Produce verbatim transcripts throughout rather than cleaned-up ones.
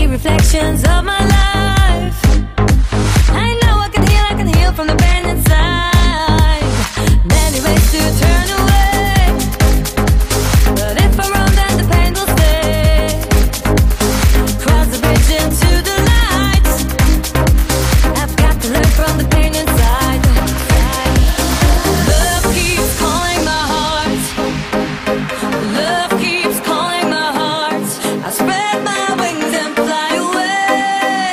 reflections of my life. I know I can heal, I can heal from the pain inside. Many ways to turn away, but if I'm wrong then the pain will stay. Cross the bridge into the light. I've got to learn from the pain inside. Love keeps calling my heart. Love keeps calling my heart. I spread my wings and fly away.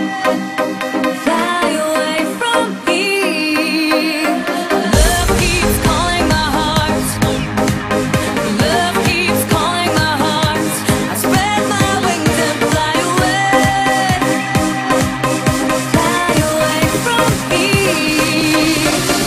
Fly away from here. Love keeps calling my heart. Love keeps calling my heart. I spread my wings and fly away. Fly away from here.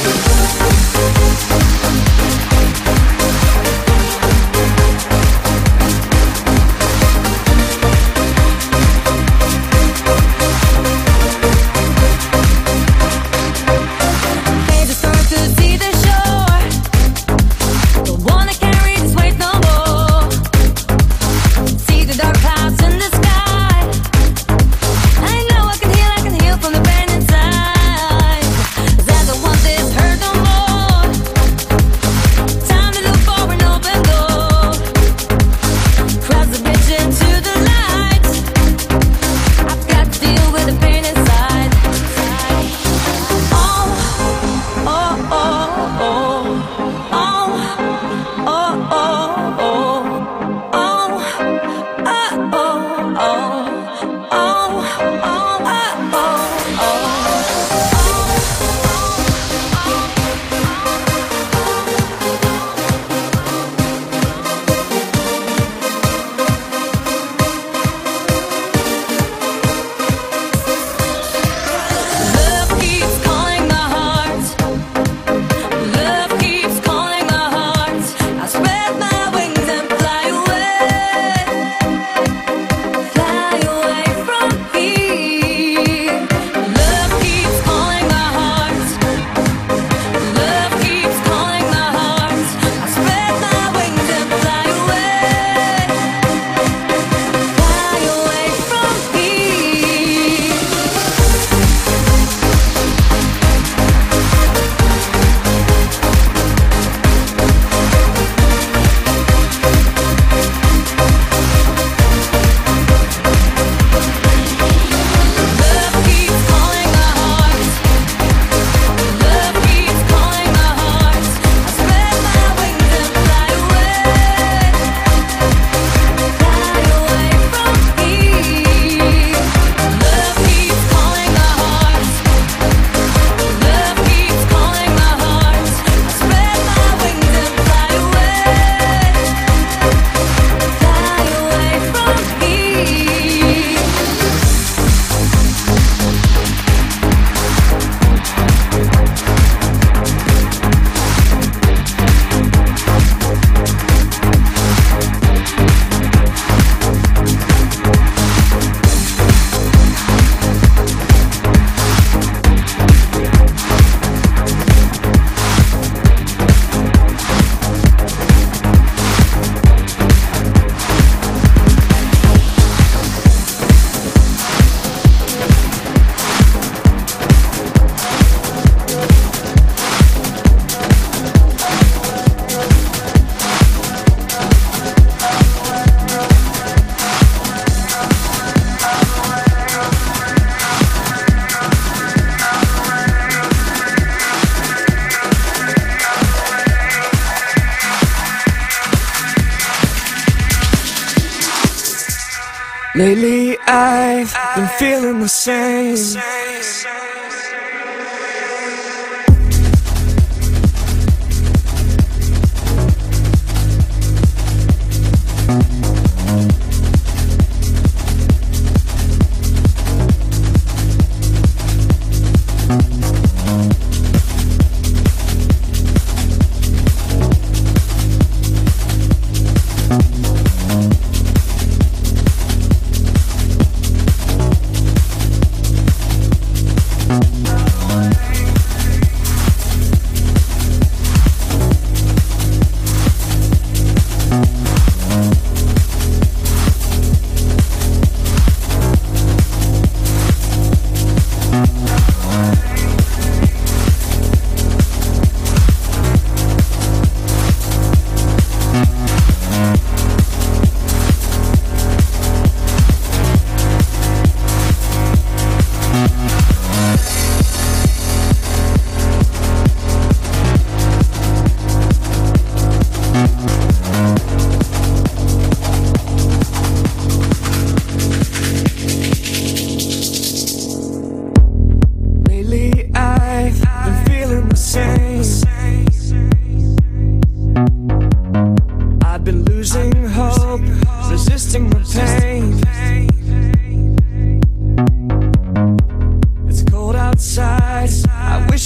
Pages start to see the shore. Don't wanna carry this weight no more. See the dark clouds in the sky. I know I can heal, I can heal from the pain inside. 'Cause I don't want this hurt no more. Time to look for an open door. Cross the bridge into the light. I've got to deal with the pain inside. Oh, oh, oh, oh, oh, oh, oh, oh, oh, oh, oh, oh, oh, Love keeps calling my heart. Love keeps calling my heart. I spread my wings and fly away. Fly away from here. Love keeps calling my heart. Love keeps calling my heart. I spread my wings and fly away. Fly away from here. Love keeps calling my heart. Love keeps calling my heart. I spread my wings and fly away. Fly away from here. Love keeps calling my heart. Love keeps calling my heart. I spread my wings and fly away. Fly away from here. Lately I've been feeling the same.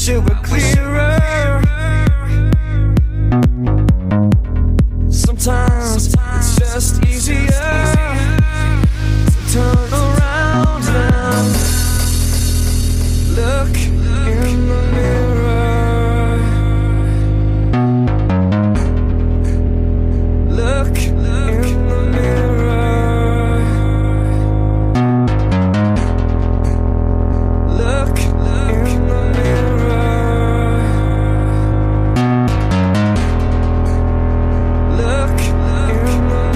wish it were clearer. Sometimes it's just easier to turn around and look in the mirror. Look in the mirror. Look in the mirror. Look in the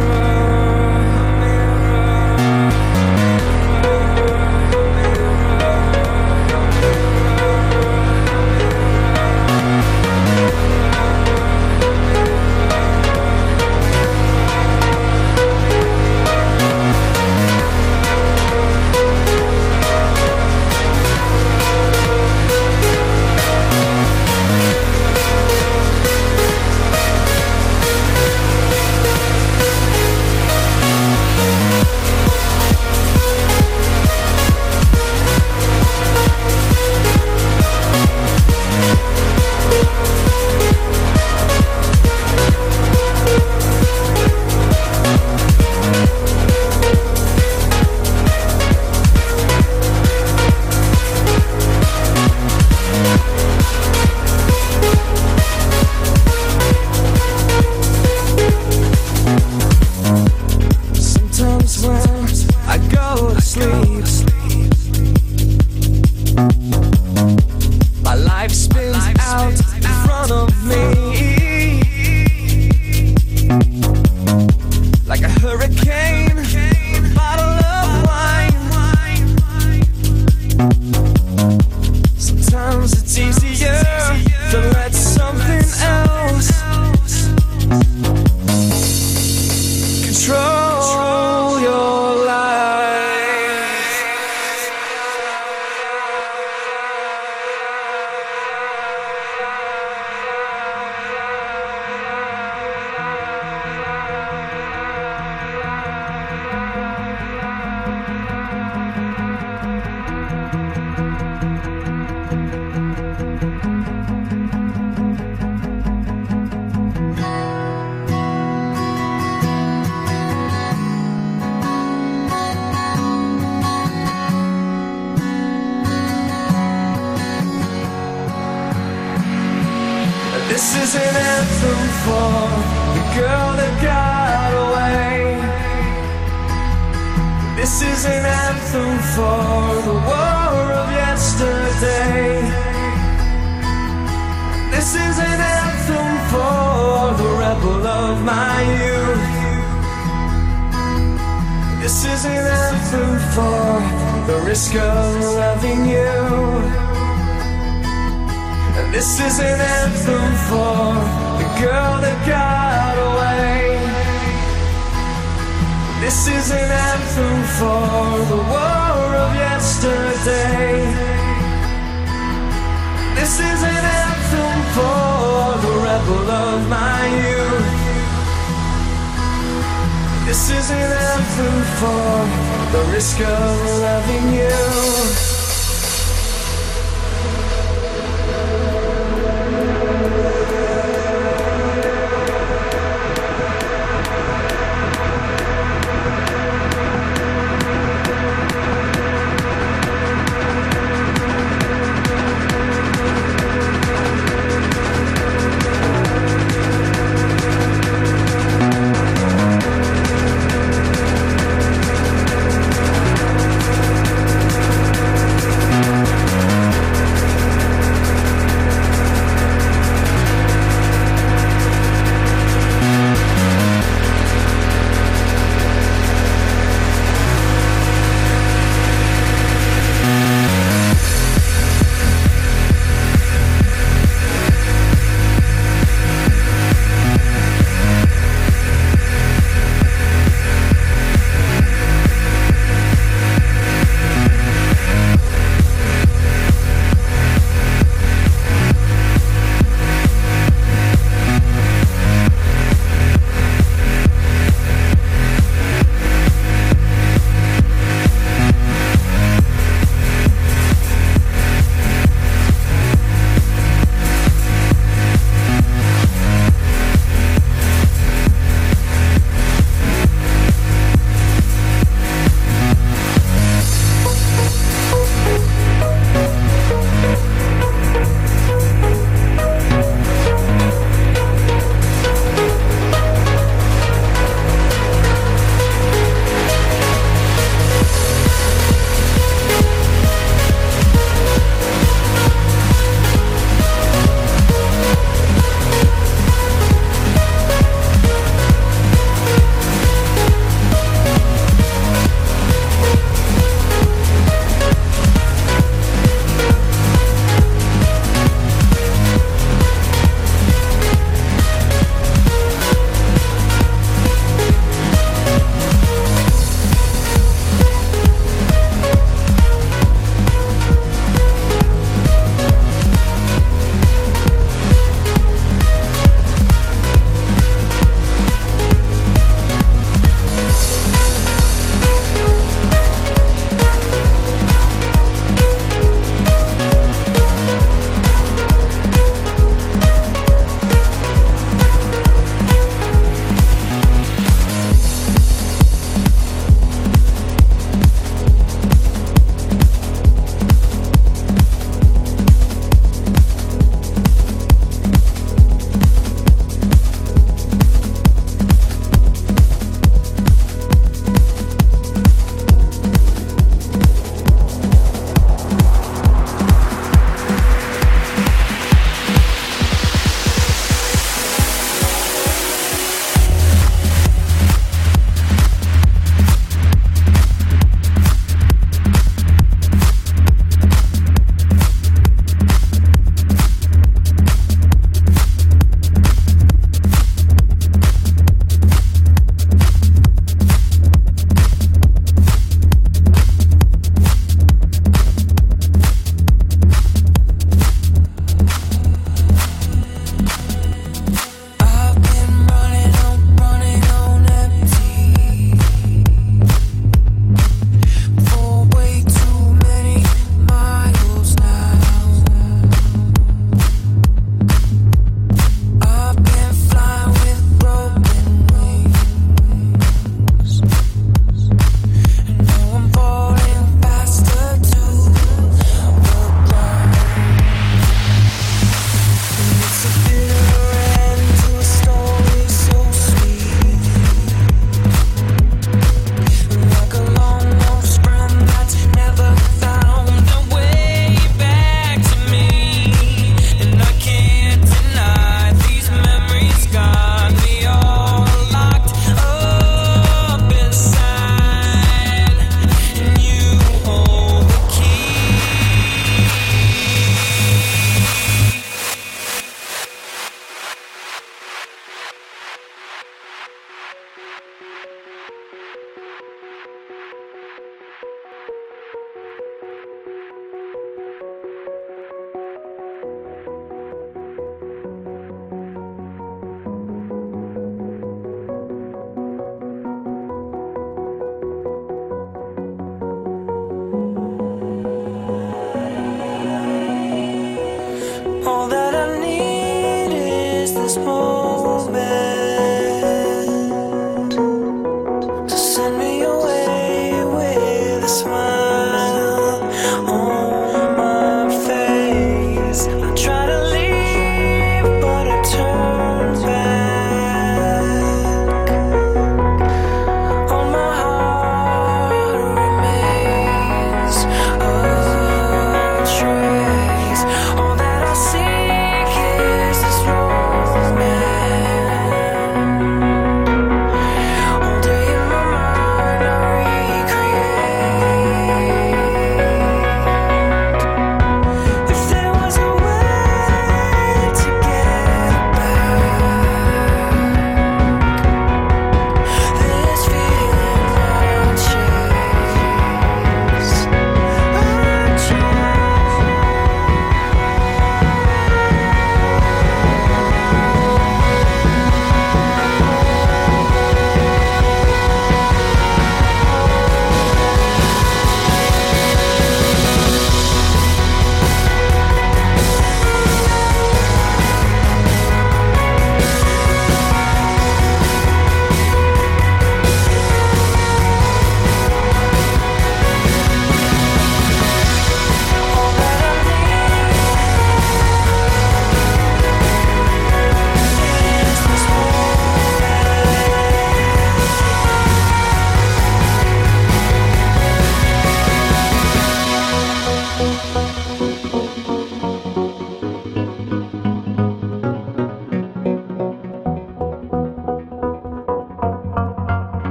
Sometimes when I go to sleep, my life spins out in front of me like a hurricane, a bottle of wine. Sometimes it's easier to let something else control your life. This is an anthem for the girl that got away. This is an anthem for the war of yesterday. This is an anthem for the rebel of my youth. This is an anthem for the risk of loving you. And this is an anthem for the girl that got away. This is an anthem for the war of yesterday. This is an anthem for the rebel of my youth. This is an anthem for the risk of love.